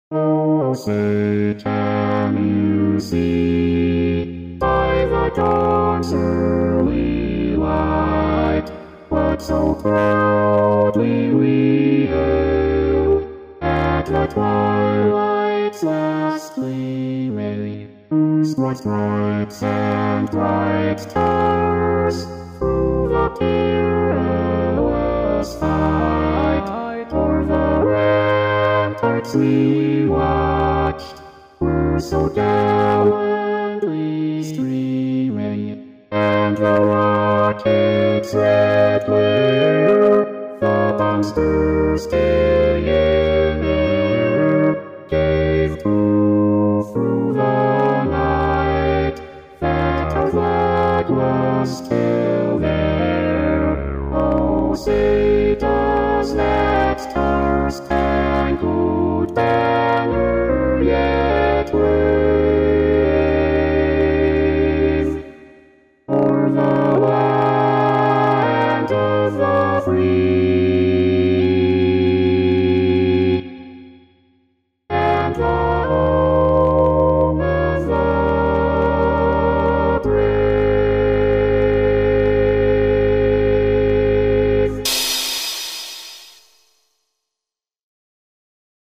Oh, say, can you see by the dawn's early light what so proudly we hailed at the twilight's last gleaming, whose bright stripes and bright stars through the peerless fight o'er the ramparts we watched were so gallantly streaming, and the rocket's red glare, the bombs bursting in air, gave proof through the night that our flag was still there. Oh, say does that star-spangled banner yet wave o'er the land of the free?